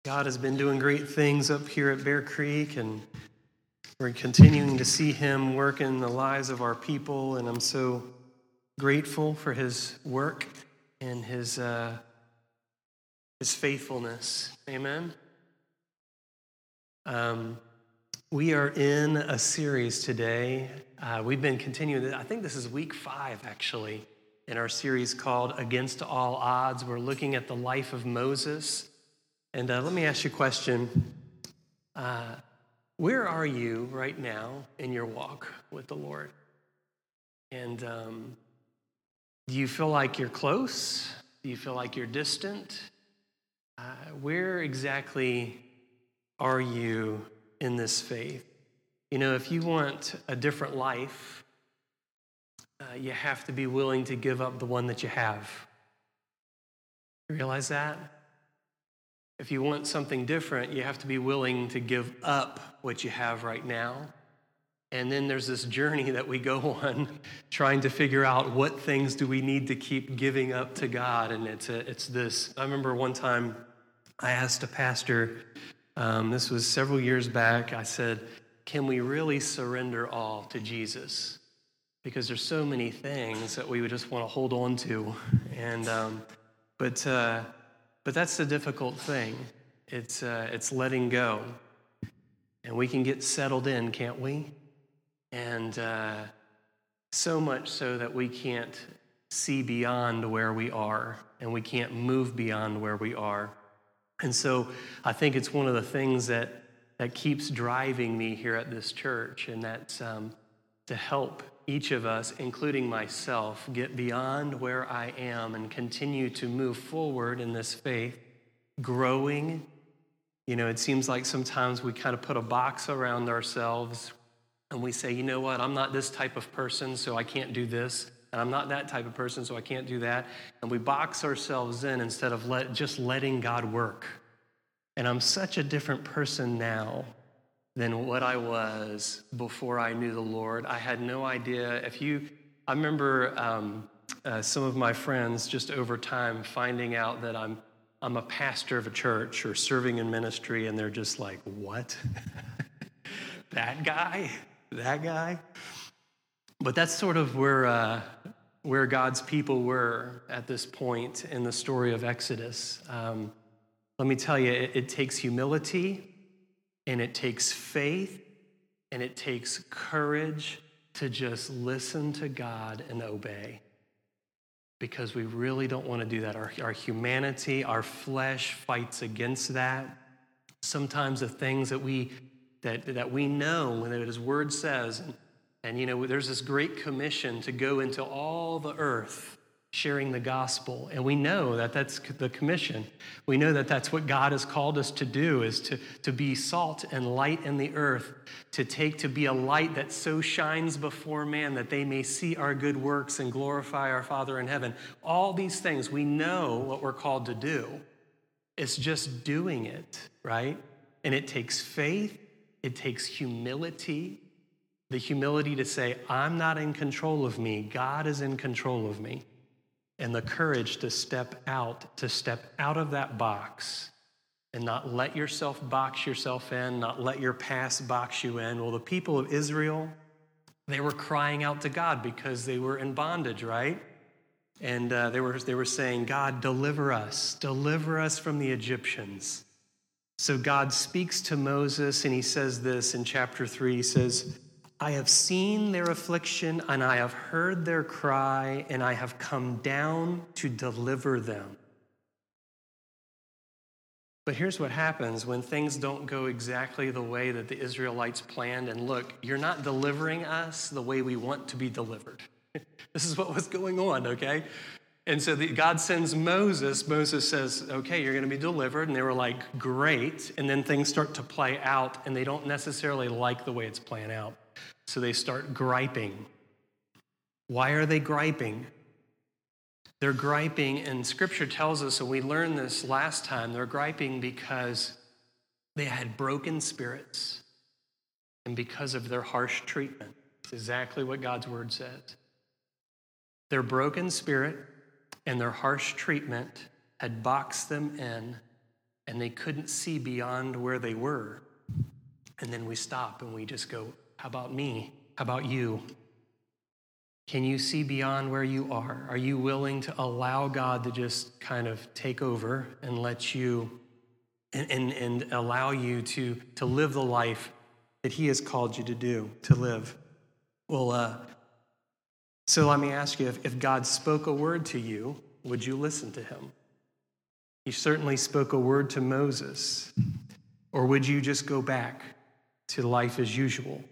God has been doing great things up here at Bear Creek, and we're continuing to see him work in the lives of our people, and I'm so grateful for his work and his faithfulness. Amen. We are in a series today. We've been continuing, I think this is week 5 actually, in our series called Against All Odds. We're looking at the life of Moses. And let me ask you a question. Where are you right now in your walk with the Lord? And do you feel like you're close? Do you feel like you're distant? Where exactly are you in this faith? You know, if you want a different life, you have to be willing to give up the one that you have. You realize that? If you want something different, you have to be willing to give up what you have right now. And then there's this journey that we go on trying to figure out what things do we need to keep giving up to God. And it's this. I remember one time I asked a pastor, this was several years back, I said, can we really surrender all to Jesus? Because there's so many things that we would just want to hold on to. And But that's the difficult thing. It's letting go. And we can get settled in, can't we? And so much so that we can't see beyond where we are, and we can't move beyond where we are. And so I think it's one of the things that keeps driving me here at this church, and that's to help each of us, including myself, get beyond where I am and continue to move forward in this faith, growing. You know, it seems like sometimes we kind of put a box around ourselves and we say, you know what, I'm not this type of person, so I can't do this. And I'm not that type of person, so I can't do that. And we box ourselves in instead of just letting God work. And I'm such a different person now than what I was before I knew the Lord. I had no idea. I remember some of my friends just over time finding out that I'm a pastor of a church or serving in ministry, and they're just like, what? That guy? But that's sort of where God's people were at this point in the story of Exodus. Let me tell you, it takes humility, and it takes faith, and it takes courage to just listen to God and obey. Because we really don't want to do that. Our humanity, our flesh fights against that. Sometimes the things that we know, that His Word says, and you know, there's this great commission to go into all the earth sharing the gospel. And we know that that's the commission. We know that that's what God has called us to do, is to be salt and light in the earth, to be a light that so shines before man that they may see our good works and glorify our Father in heaven. All these things, we know what we're called to do. It's just doing it, right? And it takes faith. It takes humility. The humility to say, I'm not in control of me. God is in control of me. And the courage to step out of that box and not let yourself box yourself in, not let your past box you in. Well, the people of Israel, they were crying out to God because they were in bondage, right? And they were saying, God, deliver us from the Egyptians. So God speaks to Moses, and he says this in chapter 3. He says, I have seen their affliction, and I have heard their cry, and I have come down to deliver them. But here's what happens when things don't go exactly the way that the Israelites planned. And look, you're not delivering us the way we want to be delivered. This is what was going on, okay? And so God sends Moses. Moses says, okay, you're going to be delivered. And they were like, great. And then things start to play out, and they don't necessarily like the way it's playing out. So they start griping. Why are they griping? They're griping, and Scripture tells us, and we learned this last time, they're griping because they had broken spirits and because of their harsh treatment. It's exactly what God's Word says. Their broken spirit and their harsh treatment had boxed them in and they couldn't see beyond where they were. And then we stop and we just go, how about me? How about you? Can you see beyond where you are? Are you willing to allow God to just kind of take over and let you and allow you to live the life that he has called you to live? Well, so let me ask you, if God spoke a word to you, would you listen to him? He certainly spoke a word to Moses. Or would you just go back to life as usual?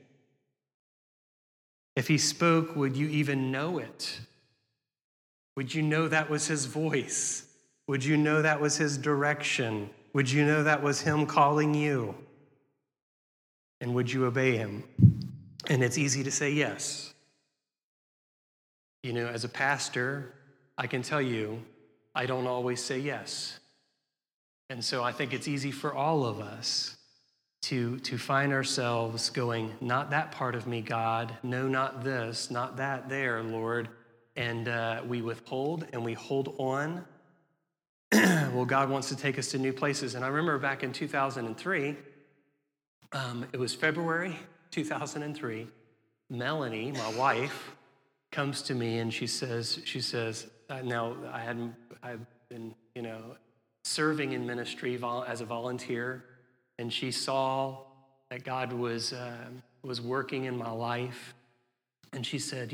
If he spoke, would you even know it? Would you know that was his voice? Would you know that was his direction? Would you know that was him calling you? And would you obey him? And it's easy to say yes. You know, as a pastor, I can tell you, I don't always say yes. And so I think it's easy for all of us to find ourselves going, not that part of me, God. No, not this, not that there, Lord. And we withhold and we hold on. Well, God wants to take us to new places. And I remember back in 2003, it was February 2003, Melanie, my wife, comes to me and she says, now I've been, serving in ministry as a volunteer, and she saw that God was working in my life, and she said,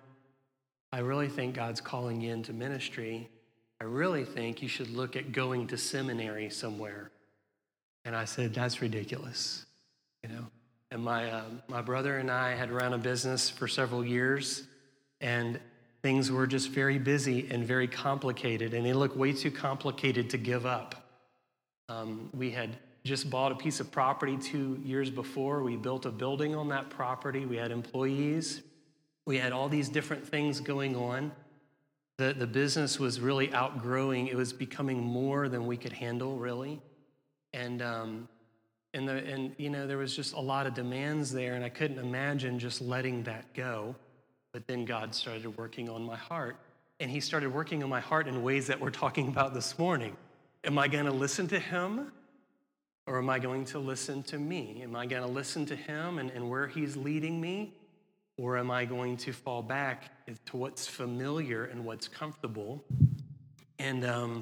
I really think God's calling you into ministry. I really think you should look at going to seminary somewhere. And I said, that's ridiculous, And my brother and I had run a business for several years, and things were just very busy and very complicated, and they looked way too complicated to give up. We had just bought a piece of property 2 years before. We built a building on that property. We had employees. We had all these different things going on. The business was really outgrowing. It was becoming more than we could handle, really. And there was just a lot of demands there, and I couldn't imagine just letting that go. But then God started working on my heart, and he started working on my heart in ways that we're talking about this morning. Am I going to listen to him, or am I going to listen to me? Am I going to listen to him and where he's leading me, or am I going to fall back to what's familiar and what's comfortable? And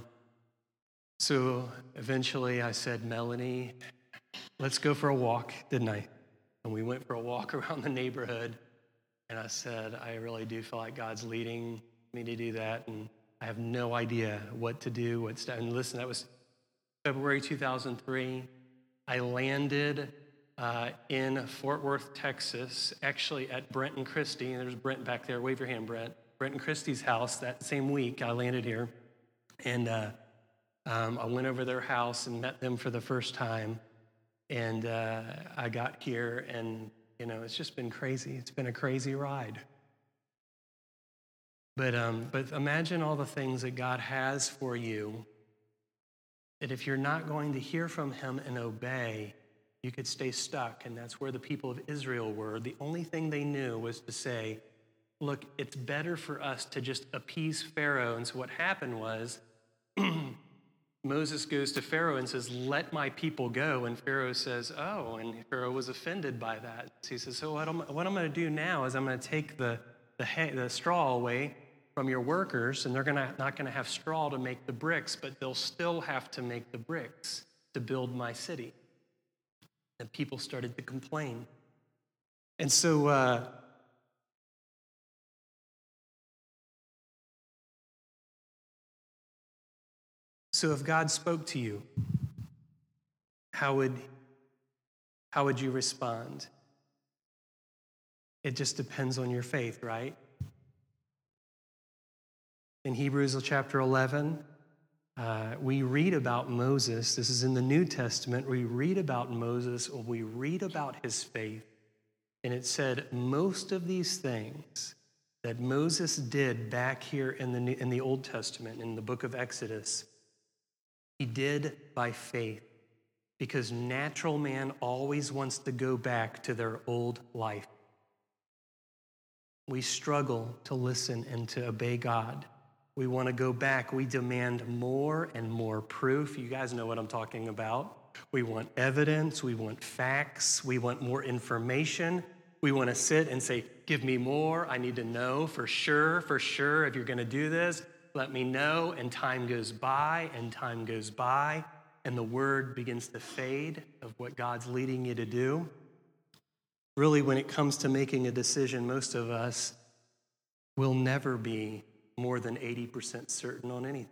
so eventually I said, Melanie, let's go for a walk, didn't I? And we went for a walk around the neighborhood. And I said, I really do feel like God's leading me to do that. And I have no idea what to do, and listen, that was February 2003. I landed in Fort Worth, Texas, actually at Brent and Christy. And there's Brent back there. Wave your hand, Brent. Brent and Christy's house. That same week, I landed here. And I went over their house and met them for the first time. And I got here, and it's just been crazy. It's been a crazy ride. But imagine all the things that God has for you, that if you're not going to hear from him and obey, you could stay stuck. And that's where the people of Israel were. The only thing they knew was to say, look, it's better for us to just appease Pharaoh. And so what happened was Moses goes to Pharaoh and says, let my people go. And Pharaoh says, oh, and Pharaoh was offended by that. So he says, so what I'm going to do now is I'm going to take the straw away from your workers, and they're not going to have straw to make the bricks, but they'll still have to make the bricks to build my city. And people started to complain. And so if God spoke to you, how would you respond? It just depends on your faith, right? In Hebrews chapter 11, we read about Moses. This is in the New Testament. We read about Moses, or we read about his faith. And it said most of these things that Moses did back here in the Old Testament, in the book of Exodus, he did by faith, because natural man always wants to go back to their old life. We struggle to listen and to obey God We want to go back. We demand more and more proof. You guys know what I'm talking about. We want evidence. We want facts. We want more information. We want to sit and say, give me more. I need to know for sure, if you're going to do this, let me know. And time goes by and time goes by, and the word begins to fade of what God's leading you to do. Really, when it comes to making a decision, most of us will never be more than 80% certain on anything.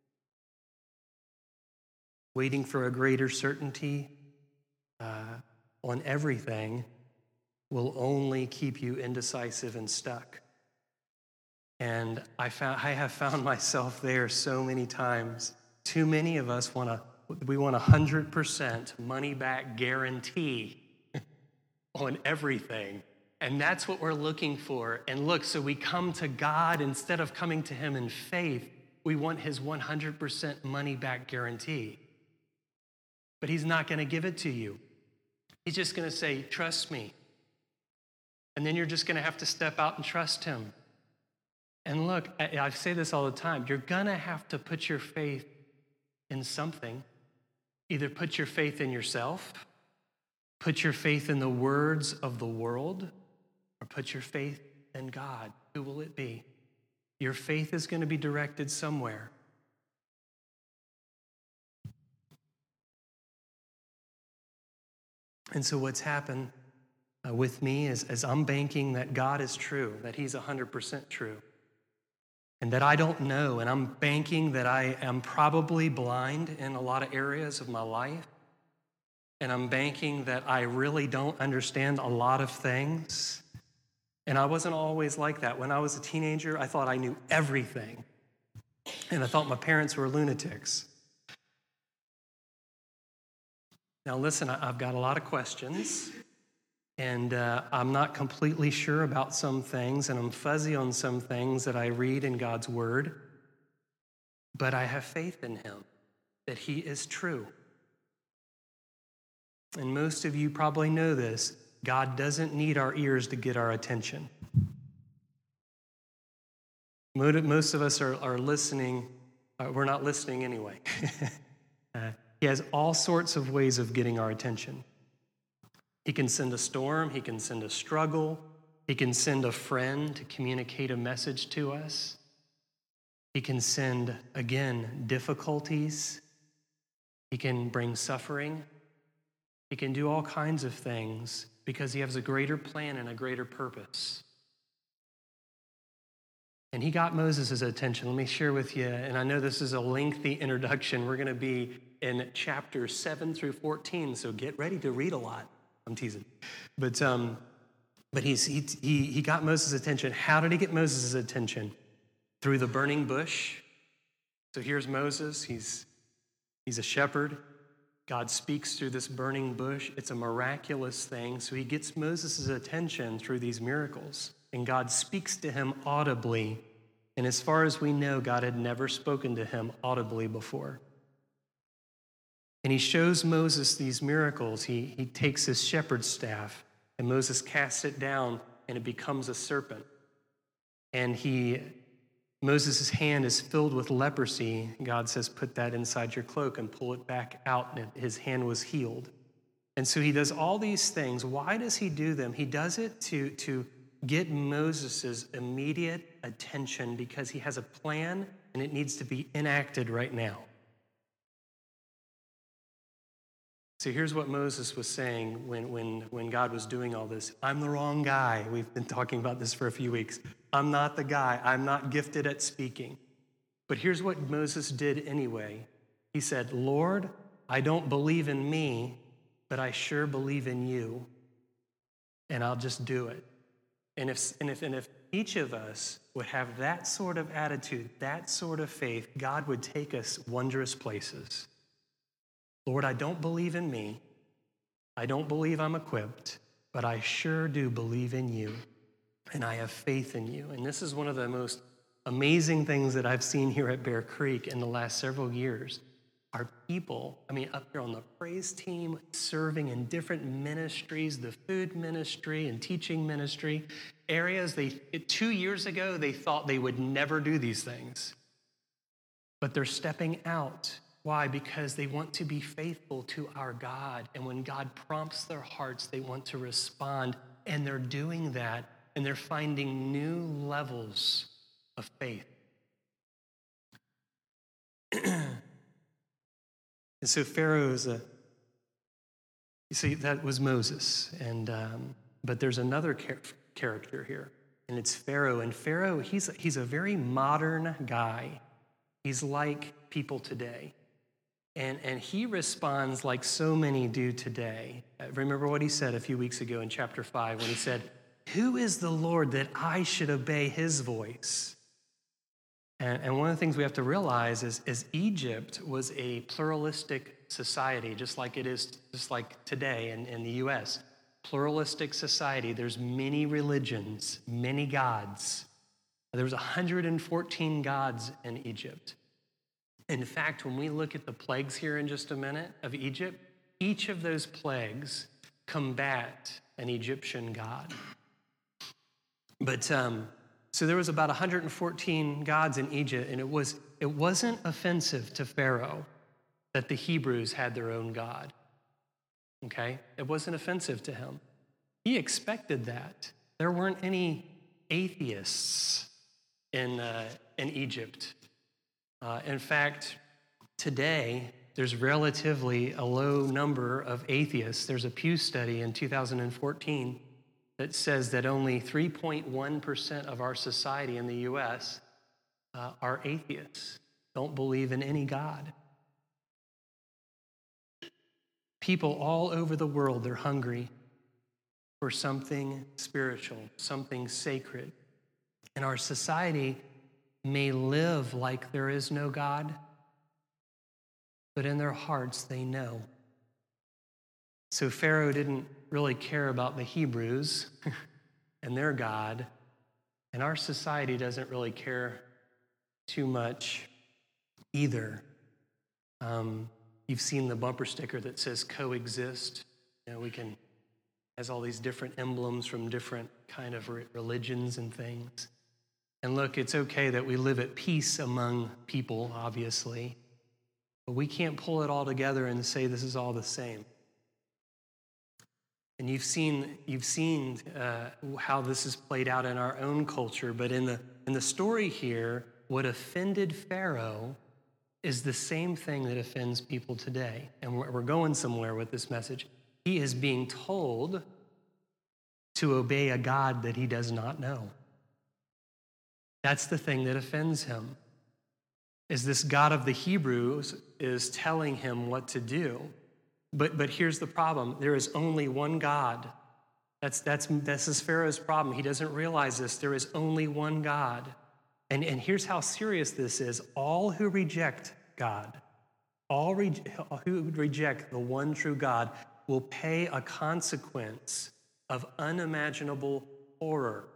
Waiting for a greater certainty on everything will only keep you indecisive and stuck. And I have found myself there so many times. Too many of us want 100% money back guarantee on everything. And that's what we're looking for. And look, so we come to God instead of coming to him in faith. We want his 100% money back guarantee. But he's not going to give it to you. He's just going to say, trust me. And then you're just going to have to step out and trust him. And look, I say this all the time. You're going to have to put your faith in something. Either put your faith in yourself, put your faith in the words of the world, or put your faith in God. Who will it be? Your faith is going to be directed somewhere. And so what's happened with me is as I'm banking that God is true, that he's 100% true, and that I don't know, and I'm banking that I am probably blind in a lot of areas of my life, and I'm banking that I really don't understand a lot of things. And I wasn't always like that. When I was a teenager, I thought I knew everything, and I thought my parents were lunatics. Now listen, I've got a lot of questions, and I'm not completely sure about some things, and I'm fuzzy on some things that I read in God's word, but I have faith in him, that he is true. And most of you probably know this. God doesn't need our ears to get our attention. Most of us are listening. We're not listening anyway. He has all sorts of ways of getting our attention. He can send a storm. He can send a struggle. He can send a friend to communicate a message to us. He can send, again, difficulties. He can bring suffering. He can do all kinds of things because he has a greater plan and a greater purpose. And he got Moses' attention. Let me share with you, and I know this is a lengthy introduction. We're going to be in chapters 7 through 14, so get ready to read a lot. I'm teasing. But he got Moses' attention. How did he get Moses' attention? Through the burning bush. So here's Moses. He's a shepherd. God speaks through this burning bush. It's a miraculous thing. So he gets Moses' attention through these miracles. And God speaks to him audibly. And as far as we know, God had never spoken to him audibly before. And he shows Moses these miracles. He takes his shepherd's staff, and Moses casts it down, and it becomes a serpent. And Moses' hand is filled with leprosy. God says, put that inside your cloak and pull it back out, and his hand was healed. And so he does all these things. Why does he do them? He does it to get Moses' immediate attention because he has a plan, and it needs to be enacted right now. So here's what Moses was saying when God was doing all this. I'm the wrong guy. We've been talking about this for a few weeks. I'm not the guy. I'm not gifted at speaking. But here's what Moses did anyway. He said, Lord, I don't believe in me, but I sure believe in you, and I'll just do it. And if each of us would have that sort of attitude, that sort of faith, God would take us wondrous places. Lord, I don't believe in me. I don't believe I'm equipped, but I sure do believe in you, and I have faith in you. And this is one of the most amazing things that I've seen here at Bear Creek in the last several years. Our people, up here on the praise team, serving in different ministries, the food ministry and teaching ministry, areas 2 years ago, they thought they would never do these things. but they're stepping out. Why? Because they want to be faithful to our God. And when God prompts their hearts, they want to respond. And they're doing that, and they're finding new levels of faith. And so Pharaoh is you see, that was Moses. But there's another character here, and it's Pharaoh. And Pharaoh, he's a very modern guy. He's like people today. And he responds like so many do today. Remember what he said a few weeks ago in chapter 5 when he said, "Who is the Lord that I should obey his voice?" And one of the things we have to realize is Egypt was a pluralistic society, just like today in the U.S. Pluralistic society. There's many religions, many gods. There was 114 gods in Egypt. In fact, when we look at the plagues here in just a minute of Egypt, each of those plagues combat an Egyptian god. But so there was about 114 gods in Egypt, and it wasn't offensive to Pharaoh that the Hebrews had their own god. Okay? It wasn't offensive to him. He expected that. There weren't any atheists in Egypt. In fact, today, there's relatively a low number of atheists. There's a Pew study in 2014 that says that only 3.1% of our society in the U.S. Are atheists, don't believe in any God. People all over the world, they're hungry for something spiritual, something sacred. And our society may live like there is no God, but in their hearts they know. So Pharaoh didn't really care about the Hebrews and their God, and our society doesn't really care too much either. You've seen the bumper sticker that says coexist. Has all these different emblems from different kind of religions and things. And look, it's okay that we live at peace among people, obviously, but we can't pull it all together and say this is all the same. And you've seen how this is played out in our own culture, but in the story here, what offended Pharaoh is the same thing that offends people today. And we're going somewhere with this message. He is being told to obey a God that he does not know. That's the thing that offends him, is this God of the Hebrews is telling him what to do. But here's the problem. There is only one God. That's Pharaoh's problem. He doesn't realize this. There is only one God. And here's how serious this is. All who reject God, who reject the one true God, will pay a consequence of unimaginable horror.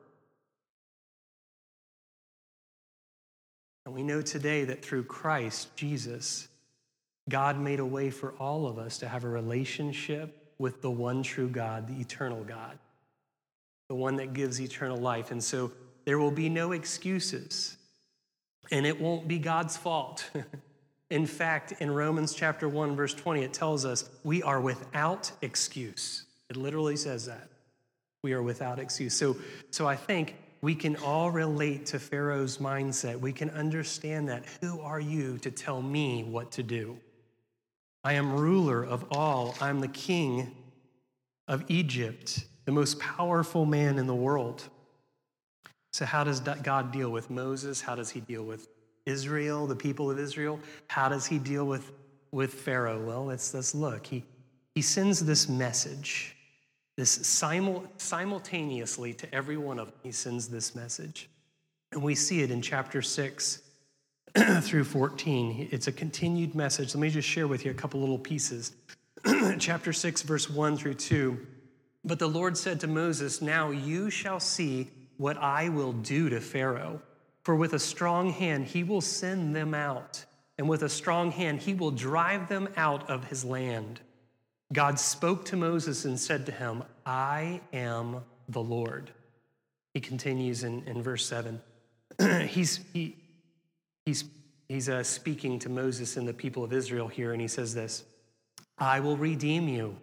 And we know today that through Christ Jesus, God made a way for all of us to have a relationship with the one true God, the eternal God, the one that gives eternal life. And so there will be no excuses, and it won't be God's fault. In fact, in Romans chapter 1, verse 20, it tells us we are without excuse. It literally says that. We are without excuse. So I think we can all relate to Pharaoh's mindset. We can understand that. Who are you to tell me what to do? I am ruler of all. I'm the king of Egypt, the most powerful man in the world. So how does God deal with Moses? How does he deal with Israel, the people of Israel? How does he deal with Pharaoh? Well, let's look. He sends this message. This simultaneously to every one of them, he sends this message. And we see it in chapter 6 through 14. It's a continued message. Let me just share with you a couple little pieces. Chapter 6, verse 1 through 2. But the Lord said to Moses, "Now you shall see what I will do to Pharaoh. For with a strong hand he will send them out, and with a strong hand he will drive them out of his land." God spoke to Moses and said to him, "I am the Lord." He continues in verse 7. He's He's speaking to Moses and the people of Israel here, and he says this, I will redeem you.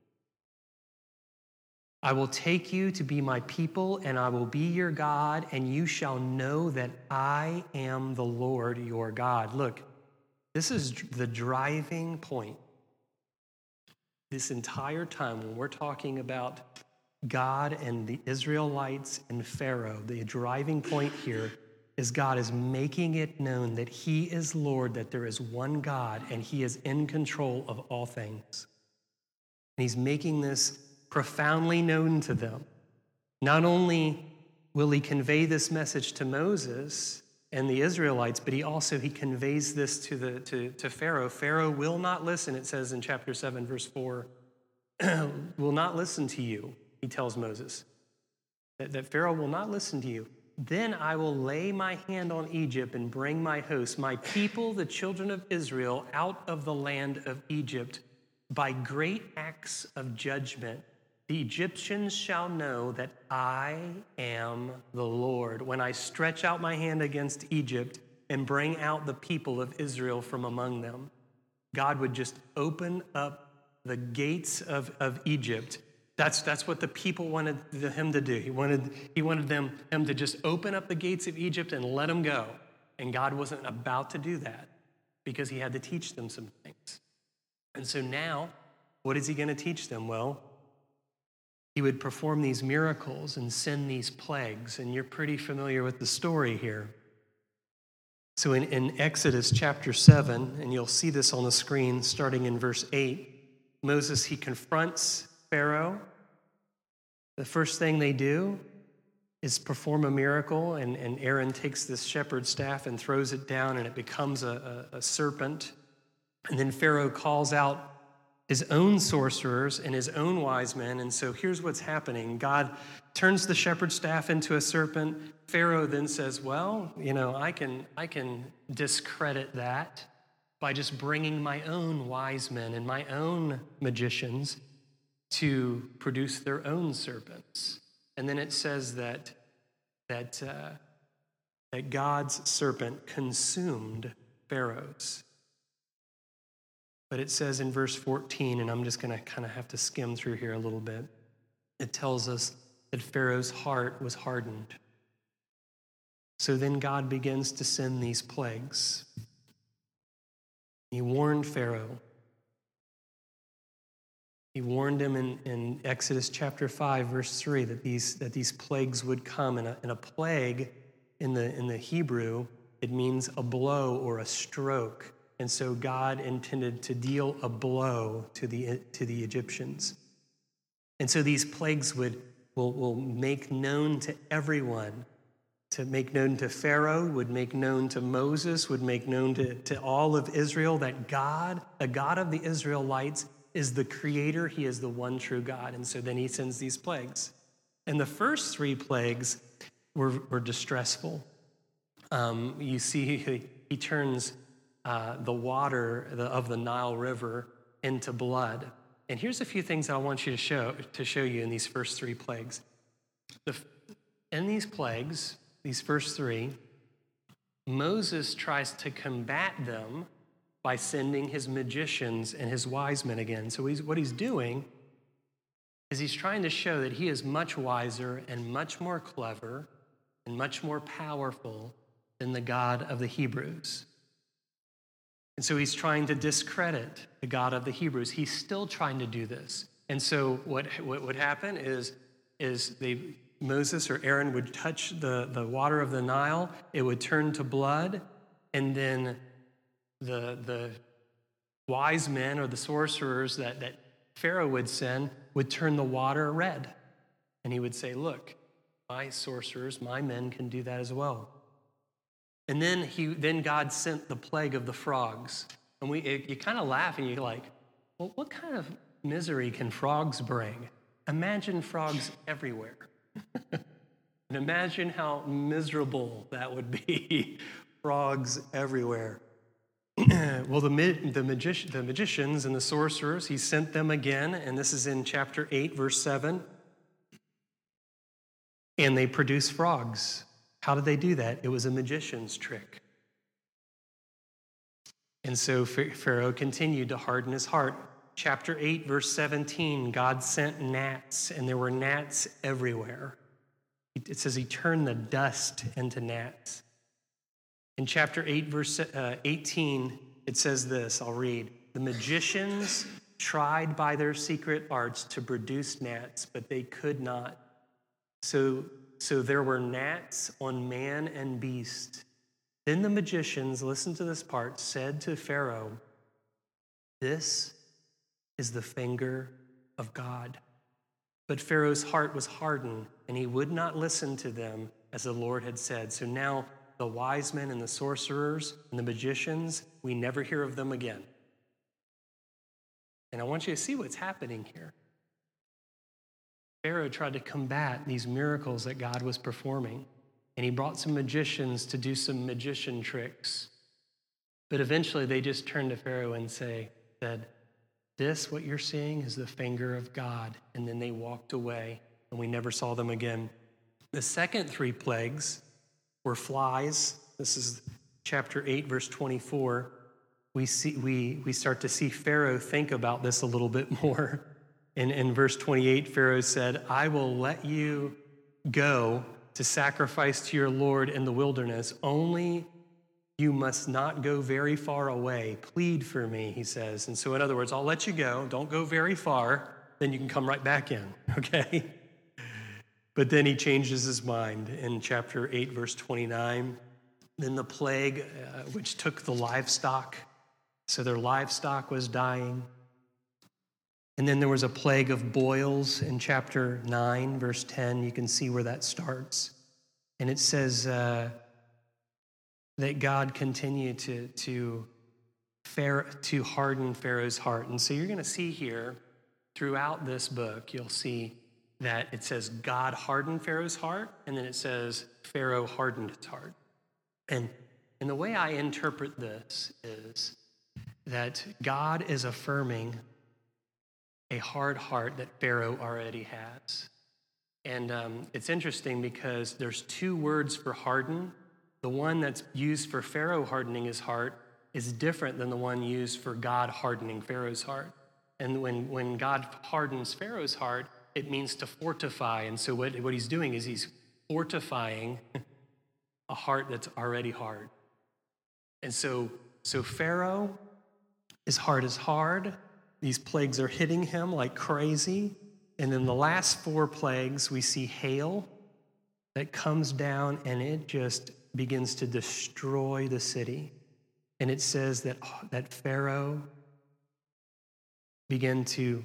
I will take you to be my people, and I will be your God, and you shall know that I am the Lord your God. Look, this is the driving point. This entire time when we're talking about God and the Israelites and Pharaoh, the driving point here is God is making it known that he is Lord, that there is one God, and he is in control of all things. And he's making this profoundly known to them. Not only will he convey this message to Moses and the Israelites, but he conveys this to Pharaoh. Pharaoh will not listen, it says in chapter 7, verse 4, will not listen to you, he tells Moses, that Pharaoh will not listen to you. Then I will lay my hand on Egypt and bring my host, my people, the children of Israel, out of the land of Egypt by great acts of judgment. The Egyptians shall know that I am the Lord when I stretch out my hand against Egypt and bring out the people of Israel from among them. God would just open up the gates of Egypt. That's what the people wanted him to do. He wanted him to just open up the gates of Egypt and let them go. And God wasn't about to do that because he had to teach them some things. And so now, what is he going to teach them? Well, he would perform these miracles and send these plagues, and you're pretty familiar with the story here. So in Exodus chapter 7, and you'll see this on the screen starting in verse 8, Moses, he confronts Pharaoh. The first thing they do is perform a miracle, and Aaron takes this shepherd's staff and throws it down, and it becomes a serpent. And then Pharaoh calls out his own sorcerers and his own wise men. And so here's what's happening. God turns the shepherd's staff into a serpent. Pharaoh then says, well, I can discredit that by just bringing my own wise men and my own magicians to produce their own serpents. And then it says that God's serpent consumed Pharaoh's. But it says in verse 14, and I'm just going to kind of have to skim through here a little bit, it tells us that Pharaoh's heart was hardened. So then God begins to send these plagues. He warned Pharaoh. He warned him in Exodus chapter 5, verse 3, that these plagues would come. And a plague in the Hebrew, it means a blow or a stroke. And so God intended to deal a blow to the Egyptians. And so these plagues will make known to everyone, to make known to Pharaoh, would make known to Moses, would make known to all of Israel that God, the God of the Israelites, is the creator. He is the one true God. And so then he sends these plagues. And the first three plagues were distressful. You see, he turns the water of the Nile River into blood. And here's a few things I want you to show you in these first three plagues. In these plagues, these first three, Moses tries to combat them by sending his magicians and his wise men again. So what he's doing is he's trying to show that he is much wiser and much more clever and much more powerful than the God of the Hebrews. And so he's trying to discredit the God of the Hebrews. He's still trying to do this. And so what would happen is Moses or Aaron would touch the water of the Nile. It would turn to blood. And then the wise men or the sorcerers that Pharaoh would send would turn the water red. And he would say, look, my sorcerers, my men can do that as well. And then God sent the plague of the frogs. And you kind of laugh and you're like, well, what kind of misery can frogs bring? Imagine frogs everywhere. And imagine how miserable that would be. Frogs everywhere. Well, the magicians and the sorcerers, he sent them again, and this is in chapter 8, verse 7. And they produced frogs. How did they do that? It was a magician's trick. And so Pharaoh continued to harden his heart. Chapter 8, verse 17, God sent gnats, and there were gnats everywhere. It says he turned the dust into gnats. In chapter 8, verse 18, it says this, I'll read. The magicians tried by their secret arts to produce gnats, but they could not. So there were gnats on man and beast. Then the magicians, listen to this part, said to Pharaoh, this is the finger of God. But Pharaoh's heart was hardened, and he would not listen to them as the Lord had said. So now the wise men and the sorcerers and the magicians, we never hear of them again. And I want you to see what's happening here. Pharaoh tried to combat these miracles that God was performing, and he brought some magicians to do some magician tricks. But eventually they just turned to Pharaoh and said, this, what you're seeing, is the finger of God. And then they walked away, and we never saw them again. The second 3 plagues were flies. This is chapter 8, verse 24. We start to see Pharaoh think about this a little bit more. In verse 28, Pharaoh said, I will let you go to sacrifice to your Lord in the wilderness, only you must not go very far away. Plead for me, he says. And so in other words, I'll let you go. Don't go very far. Then you can come right back in, okay? But then he changes his mind in chapter 8, verse 29. Then the plague, which took the livestock, so their livestock was dying. And then there was a plague of boils in chapter 9, verse 10. You can see where that starts. And it says that God continued to harden Pharaoh's heart. And so you're going to see here throughout this book, you'll see that it says God hardened Pharaoh's heart, and then it says Pharaoh hardened his heart. And the way I interpret this is that God is affirming a hard heart that Pharaoh already has. And it's interesting because there's 2 words for harden. The one that's used for Pharaoh hardening his heart is different than the one used for God hardening Pharaoh's heart. And when God hardens Pharaoh's heart, it means to fortify. And so what he's doing is he's fortifying a heart that's already hard. And so Pharaoh, his heart is hard. These plagues are hitting him like crazy. And then the last 4 plagues, we see hail that comes down, and it just begins to destroy the city. And it says that Pharaoh began to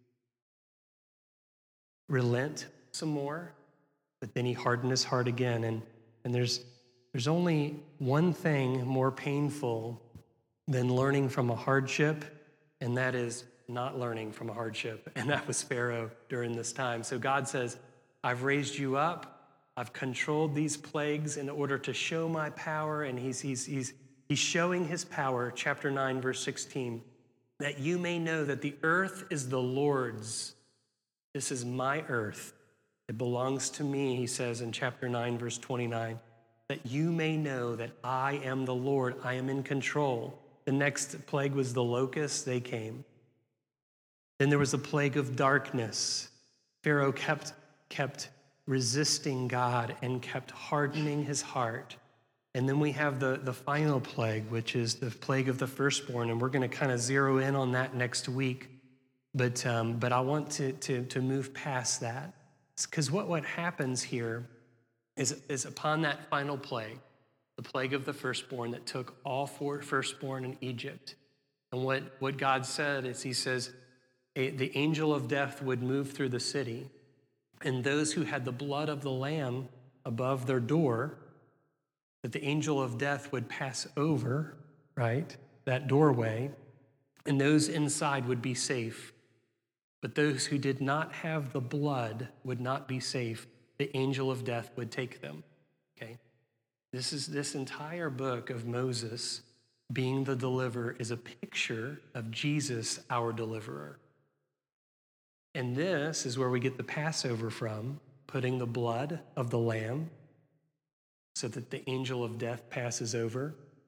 relent some more, but then he hardened his heart again. And there's only one thing more painful than learning from a hardship, and that is not learning from a hardship. And that was Pharaoh during this time. So God says, I've raised you up. I've controlled these plagues in order to show my power. And he's showing his power, chapter 9, verse 16, that you may know that the earth is the Lord's. This is my earth. It belongs to me, he says in chapter 9, verse 29, that you may know that I am the Lord. I am in control. The next plague was the locusts. They came. Then there was a plague of darkness. Pharaoh kept resisting God and kept hardening his heart. And then we have the final plague, which is the plague of the firstborn. And we're going to kind of zero in on that next week. But I want to move past that. Because what happens here is upon that final plague, the plague of the firstborn that took all 4 firstborn in Egypt. And what God said is, he says, the angel of death would move through the city, and those who had the blood of the lamb above their door, that the angel of death would pass over, right, that doorway, and those inside would be safe. But those who did not have the blood would not be safe. The angel of death would take them, okay? This entire book of Moses being the deliverer is a picture of Jesus, our deliverer. And this is where we get the Passover from, putting the blood of the lamb so that the angel of death passes over.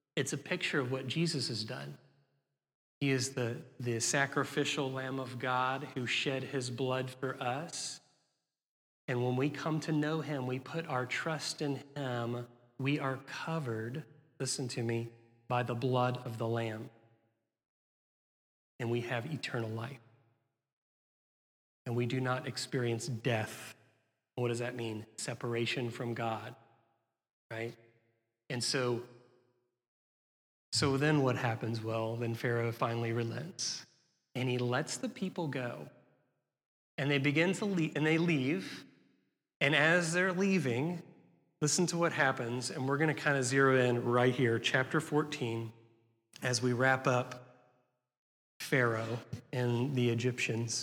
It's a picture of what Jesus has done. He is the sacrificial Lamb of God who shed his blood for us. And when we come to know him, we put our trust in him, we are covered, listen to me, by the blood of the Lamb. And we have eternal life. And we do not experience death. What does that mean? Separation from God, right? And so then what happens? Well, then Pharaoh finally relents, and he lets the people go. And they begin to leave, and they leave. And as they're leaving, listen to what happens, and we're going to kind of zero in right here, chapter 14, as we wrap up Pharaoh and the Egyptians.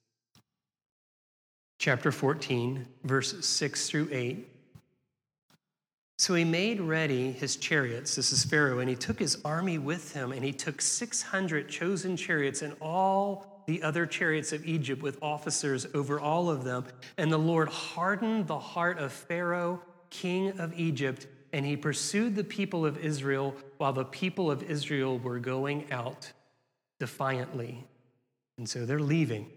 Chapter 14, verse 6 through 8. So he made ready his chariots, this is Pharaoh, and he took his army with him, and he took 600 chosen chariots and all the other chariots of Egypt with officers over all of them. And the Lord hardened the heart of Pharaoh, king of Egypt, and he pursued the people of Israel while the people of Israel were going out defiantly. And so they're leaving.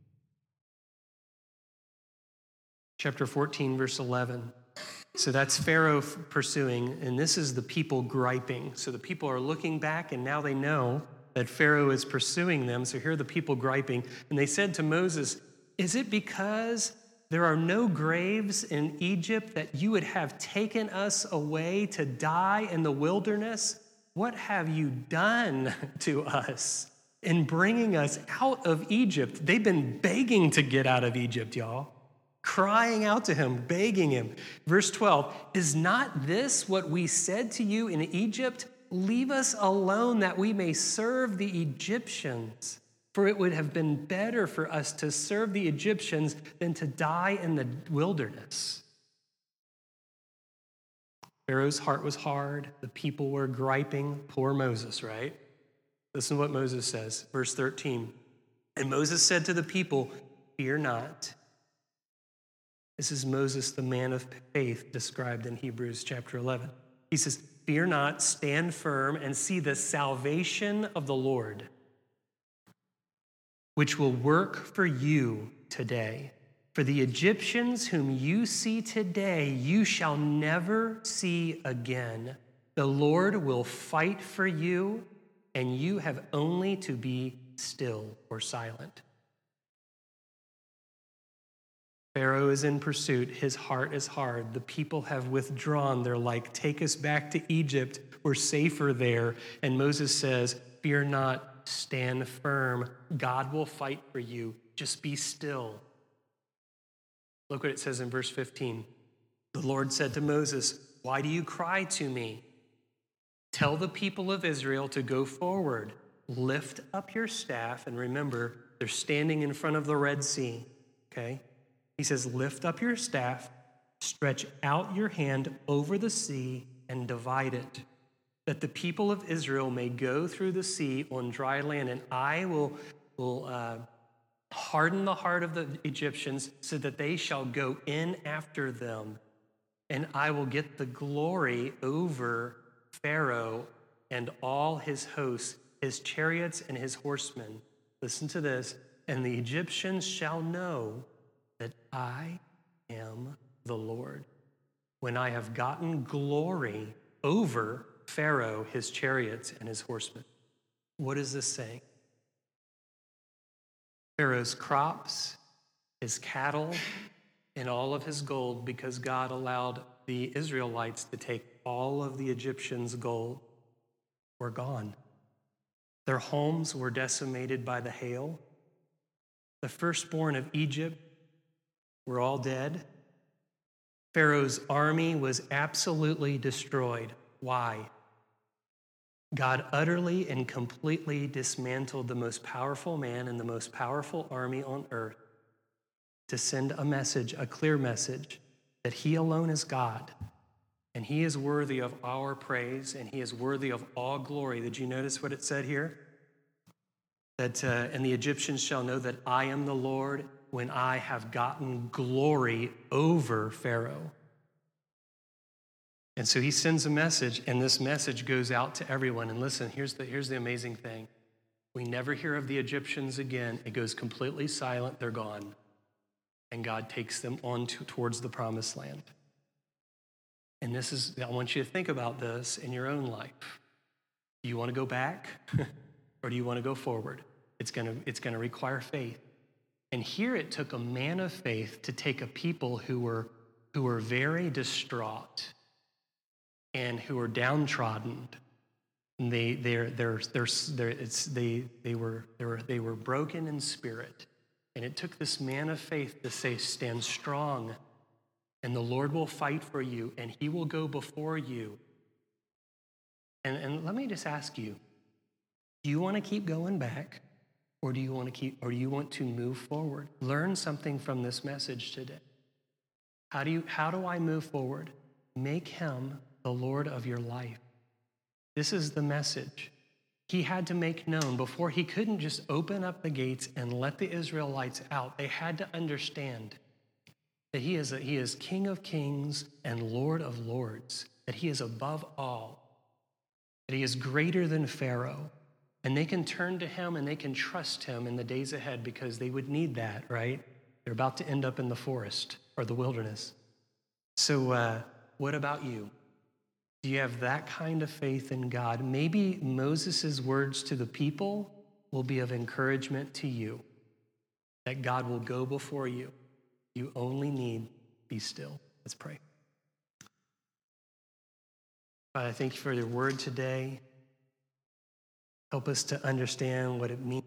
Chapter 14, verse 11. So that's Pharaoh pursuing, and this is the people griping. So the people are looking back, and now they know that Pharaoh is pursuing them. So here are the people griping. And they said to Moses, "Is it because there are no graves in Egypt that you would have taken us away to die in the wilderness? What have you done to us in bringing us out of Egypt?" They've been begging to get out of Egypt, y'all. Crying out to him, begging him. Verse 12, "Is not this what we said to you in Egypt? Leave us alone that we may serve the Egyptians. For it would have been better for us to serve the Egyptians than to die in the wilderness." Pharaoh's heart was hard. The people were griping. Poor Moses, right? Listen to what Moses says. Verse 13, "And Moses said to the people, 'Fear not.'" This is Moses, the man of faith, described in Hebrews chapter 11. He says, "Fear not, stand firm, and see the salvation of the Lord, which will work for you today. For the Egyptians whom you see today, you shall never see again. The Lord will fight for you, and you have only to be still or silent." Pharaoh is in pursuit. His heart is hard. The people have withdrawn. They're like, "Take us back to Egypt. We're safer there." And Moses says, "Fear not, stand firm. God will fight for you. Just be still." Look what it says in verse 15. "The Lord said to Moses, 'Why do you cry to me? Tell the people of Israel to go forward. Lift up your staff." And remember, they're standing in front of the Red Sea, okay? He says, "Lift up your staff, stretch out your hand over the sea, and divide it, that the people of Israel may go through the sea on dry land. And I will harden the heart of the Egyptians so that they shall go in after them. And I will get the glory over Pharaoh and all his hosts, his chariots and his horsemen." Listen to this. "And the Egyptians shall know that I am the Lord, when I have gotten glory over Pharaoh, his chariots, and his horsemen." What is this saying? Pharaoh's crops, his cattle, and all of his gold, because God allowed the Israelites to take all of the Egyptians' gold, were gone. Their homes were decimated by the hail. The firstborn of Egypt were all dead. Pharaoh's army was absolutely destroyed. Why? God utterly and completely dismantled the most powerful man and the most powerful army on earth to send a message, a clear message, that he alone is God, and he is worthy of our praise, and he is worthy of all glory. Did you notice what it said here? That, "And the Egyptians shall know that I am the Lord, when I have gotten glory over Pharaoh." And so he sends a message, and this message goes out to everyone. And listen, here's the amazing thing. We never hear of the Egyptians again. It goes completely silent. They're gone. And God takes them on towards the promised land. And I want you to think about this in your own life. Do you want to go back or do you want to go forward? It's going to require faith. And here it took a man of faith to take a people who were very distraught and who were downtrodden. They were broken in spirit. And it took this man of faith to say, stand strong, and the Lord will fight for you, and he will go before you. And let me just ask you, do you want to keep going back, or do you want to move forward? Learn something from this message today. How do I move forward? Make him the Lord of your life. This is the message. He had to make known before he couldn't just open up the gates and let the Israelites out. They had to understand that he is King of kings and Lord of lords, that he is above all, that he is greater than Pharaoh. And they can turn to him and they can trust him in the days ahead because they would need that, right? They're about to end up in the forest or the wilderness. So what about you? Do you have that kind of faith in God? Maybe Moses' words to the people will be of encouragement to you, that God will go before you. You only need be still. Let's pray. Father, I thank you for your word today. Help us to understand what it means